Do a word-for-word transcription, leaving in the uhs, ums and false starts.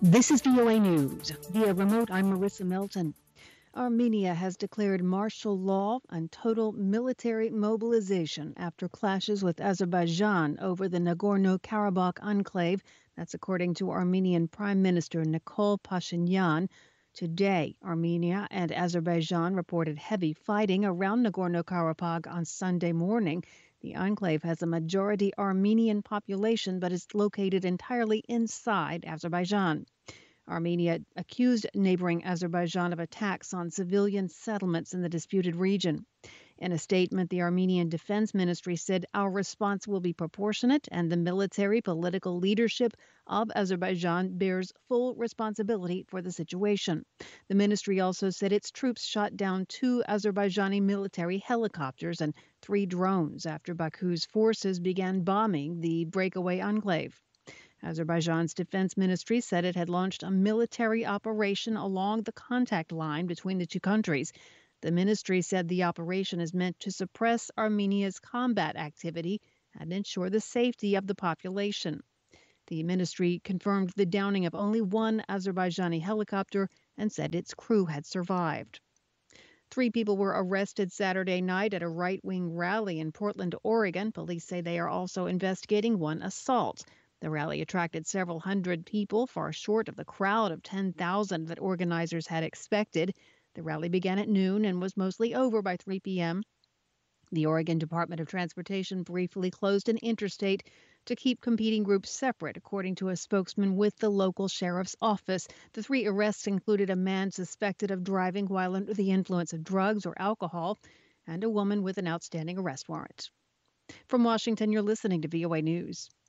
This is V O A News. Via remote, I'm Marissa Melton. Armenia has declared martial law and total military mobilization after clashes with Azerbaijan over the Nagorno-Karabakh enclave. That's according to Armenian Prime Minister Nikol Pashinyan. Today, Armenia and Azerbaijan reported heavy fighting around Nagorno-Karabakh on Sunday morning. The enclave has a majority Armenian population but is located entirely inside Azerbaijan. Armenia accused neighboring Azerbaijan of attacks on civilian settlements in the disputed region. In a statement, the Armenian Defense Ministry said, "Our response will be proportionate, and the military political leadership of Azerbaijan bears full responsibility for the situation." The ministry also said its troops shot down two Azerbaijani military helicopters and three drones after Baku's forces began bombing the breakaway enclave. Azerbaijan's defense ministry said it had launched a military operation along the contact line between the two countries. The ministry said the operation is meant to suppress Armenia's combat activity and ensure the safety of the population. The ministry confirmed the downing of only one Azerbaijani helicopter and said its crew had survived. Three people were arrested Saturday night at a right-wing rally in Portland, Oregon. Police say they are also investigating one assault. The rally attracted several hundred people, far short of the crowd of ten thousand that organizers had expected. The rally began at noon and was mostly over by three p.m. The Oregon Department of Transportation briefly closed an interstate to keep competing groups separate, according to a spokesman with the local sheriff's office. The three arrests included a man suspected of driving while under the influence of drugs or alcohol and a woman with an outstanding arrest warrant. From Washington, you're listening to V O A News.